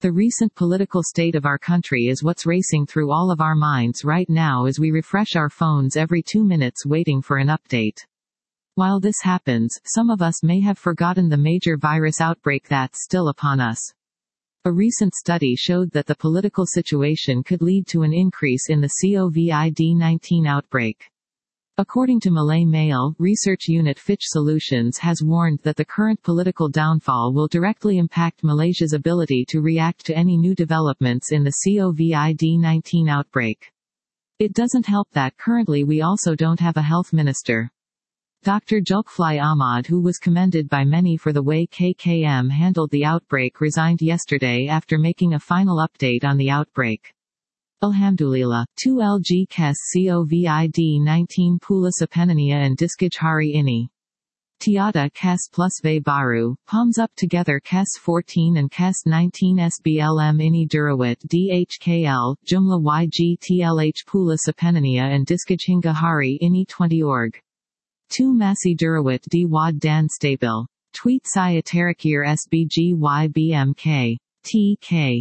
The recent political state of our country is what's racing through all of our minds right now as we refresh our phones every 2 minutes waiting for an update. While this happens, some of us may have forgotten the major virus outbreak that's still upon us. A recent study showed that the political situation could lead to an increase in the COVID-19 outbreak. According to Malay Mail, research unit Fitch Solutions has warned that the current political downfall will directly impact Malaysia's ability to react to any new developments in the COVID-19 outbreak. It doesn't help that currently we also don't have a health minister. Dr. Julkifli Ahmad, who was commended by many for the way KKM handled the outbreak, resigned yesterday after making a final update on the outbreak. Alhamdulillah, 2 kes COVID-19 pula sepenuhnya and diskij hari ini. Tiada kes plus ve baru, palms up together kes 14 and kes 19 SBLM ini durawat DHKL, jumlah YGTLH pula sepenuhnya and diskij hingga hari ini 20 org. 2 masih durawat di wad dan stabil. Tweet saya terakhir SBGYBMK. TK,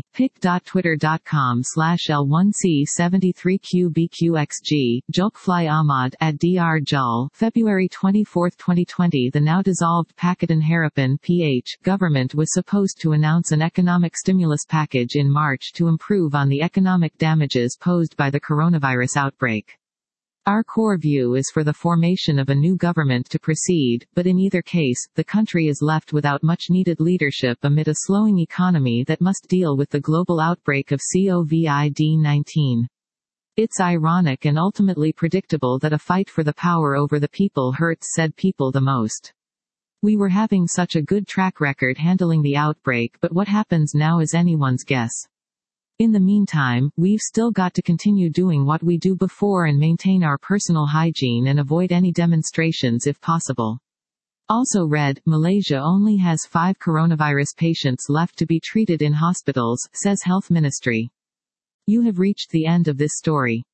pic.twitter.com/L1C73QBQXG, Julkifli Ahmad at Dr. Jul, February 24, 2020. The now dissolved Pakatan Harapan (PH) government was supposed to announce an economic stimulus package in March to improve on the economic damages posed by the coronavirus outbreak. Our core view is for the formation of a new government to proceed, but in either case, the country is left without much-needed leadership amid a slowing economy that must deal with the global outbreak of COVID-19. It's ironic and ultimately predictable that a fight for the power over the people hurts said people the most. We were having such a good track record handling the outbreak, but what happens now is anyone's guess. In the meantime, we've still got to continue doing what we do before and maintain our personal hygiene and avoid any demonstrations if possible. Also read, Malaysia only has 5 coronavirus patients left to be treated in hospitals, says Health Ministry. You have reached the end of this story.